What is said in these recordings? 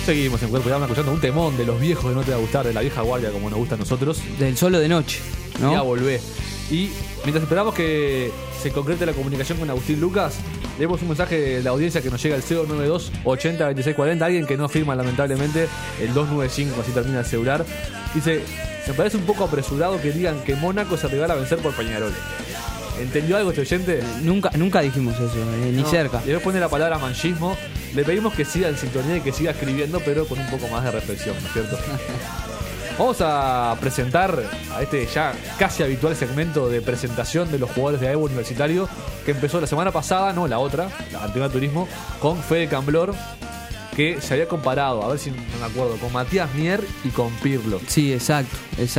Seguimos en Cuerpo y Alma escuchando un temón de los viejos de No Te Va a Gustar, de la vieja guardia como nos gusta a nosotros. Del Solo de Noche, ¿no? Ya volvé. Y mientras esperamos que se concrete la comunicación con Agustín Lucas, leemos un mensaje de la audiencia que nos llega al 092 80 26 40. Alguien que no firma lamentablemente el 295, así termina el celular. Dice: me parece un poco apresurado que digan que Mónaco se regala a vencer por Peñarol. ¿Entendió algo este oyente? Nunca dijimos eso, ni No, cerca. Y después pone la palabra manchismo. Le pedimos que siga en sintonía y que siga escribiendo, pero con un poco más de reflexión, ¿no es cierto? Vamos a presentar a este ya casi habitual segmento de presentación de los jugadores de AEBU Universitario, que empezó la semana pasada, no la otra, la anterior Turismo, con Fede Camblor, que se había comparado, a ver si no me acuerdo, con Matías Mier y con Pirlo. Sí, exacto.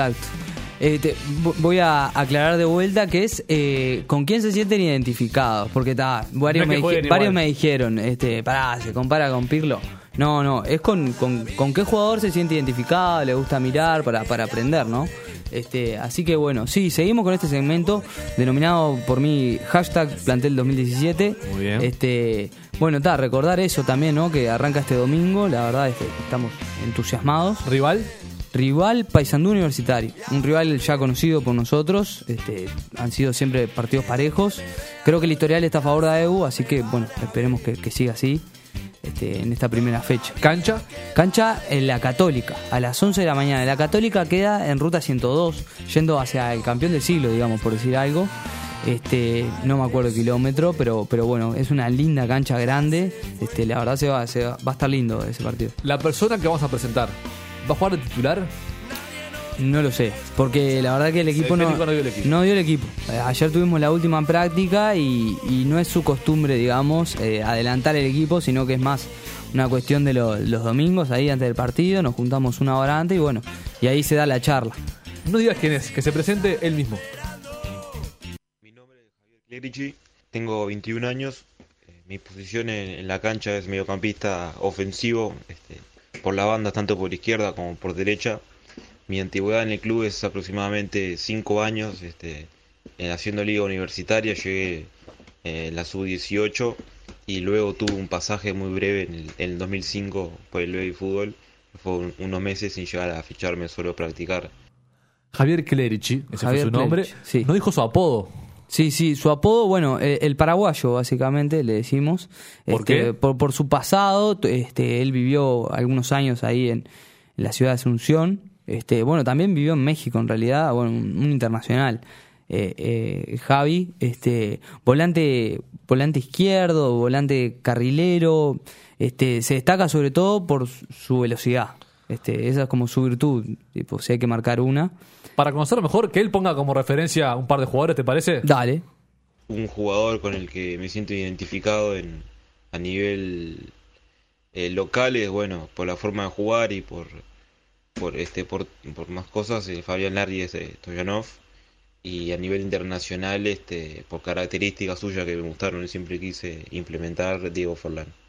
Voy a aclarar de vuelta que es con quién se sienten identificados, porque varios me dijeron, pará, se compara con Pirlo. No, es con qué jugador se siente identificado, le gusta mirar para aprender, ¿no? Así que bueno, sí, seguimos con este segmento denominado por mí #Plantel 2017. Muy bien. Bueno, recordar eso también, ¿no? Que arranca este domingo, la verdad es que estamos entusiasmados. Rival Paysandú Universitario, un rival ya conocido por nosotros, han sido siempre partidos parejos. Creo que el historial está a favor de AEBU, así que bueno, esperemos que siga así en esta primera fecha. Cancha en la Católica, a las 11 de la mañana. La Católica queda en ruta 102, yendo hacia el campeón del siglo, digamos, por decir algo. No me acuerdo el kilómetro, pero bueno, es una linda cancha grande. La verdad va a estar lindo ese partido. La persona que vamos a presentar, ¿va a jugar de titular? No lo sé, porque la verdad que el equipo no dio el equipo. Ayer tuvimos la última práctica y no es su costumbre, digamos, adelantar el equipo, sino que es más una cuestión de los domingos, ahí antes del partido, nos juntamos una hora antes y bueno, y ahí se da la charla. No digas quién es, que se presente él mismo. Mi nombre es Javier Clerici, tengo 21 años, mi posición en la cancha es mediocampista ofensivo, por la banda, tanto por izquierda como por derecha. Mi antigüedad en el club es aproximadamente 5 años, haciendo liga universitaria. Llegué en la sub-18 y luego tuve un pasaje muy breve en el 2005 por el baby fútbol. Fue unos meses sin llegar a ficharme, solo practicar. Javier Clerici, ese fue su nombre. Sí. No dijo su apodo. Sí, su apodo, bueno, el paraguayo básicamente le decimos. ¿Por qué? Por su pasado, él vivió algunos años ahí en la ciudad de Asunción. Bueno, también vivió en México en realidad, bueno, un internacional. Javi, volante izquierdo, volante carrilero, se destaca sobre todo por su velocidad. Esa es como su virtud, tipo, si hay que marcar una. Para conocerlo mejor, que él ponga como referencia un par de jugadores, ¿te parece? Dale. Un jugador con el que me siento identificado a nivel local es, bueno, por la forma de jugar y por más cosas, Fabián Larry Stoyanov, y a nivel internacional, por características suyas que me gustaron y siempre quise implementar, Diego Forlán.